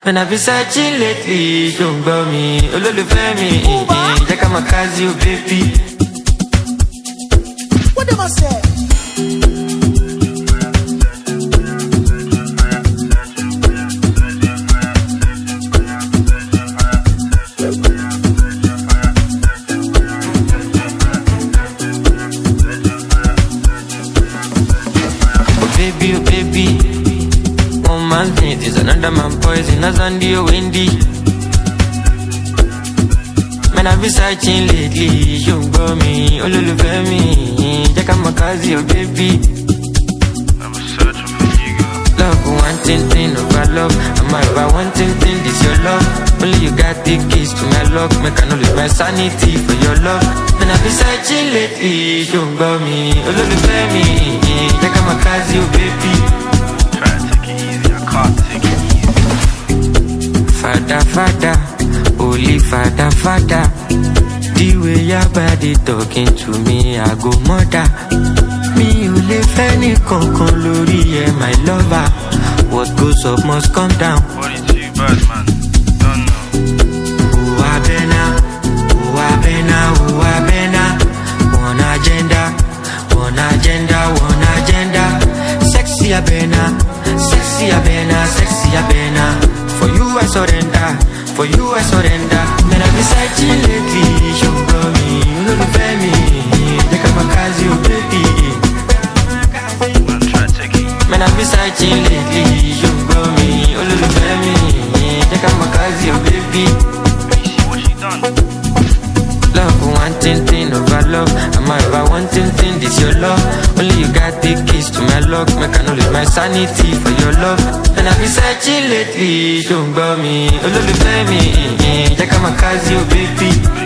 Man, I've been searching lately, don't go me, olólùfẹ́ mi, jẹ́ ká máa kazi o baby. What am I say? Oh baby, one man things is another man poison, as on the windy. Man, I've been searching lately, you go me, olólùfẹ́ mi, jẹ́ ká máa kazi o baby. I'm searching for you, girl. Love, one thing over love, I'm over one thing, this your love. Only you got the keys to my lock, make I know lose my sanity for your love. Man, I've been searching lately, you go me, olólùfẹ́ mi, jẹ́ ká máa kazi o baby. Try to take it easy, I can't take it easy. Father, holy father. The way your body talking to me, I go murder. Mi ò lè fẹ́ nìkankan lórí ẹ, my lover. What goes up must come down. Body too bad, man. Don't know. Who abena. One agenda. Sexy abena. For you I surrender. Man, I've been searching lately, show me, olólùfẹ́ mi, jẹ́ ká máa kazi o baby. Man, try to take it easy. Man, I've been searching lately, show me, olólùfẹ́ mi, jẹ́ ká máa kazi o baby. But you see what she done? Love, one thing over love, I'm over one thing, this your love. Only you got the keys to my lock, make I know lose my sanity for your love. And I've been searching lately, don't go me, olólùfẹ́ mi, jẹ́ ká máa kazi o baby.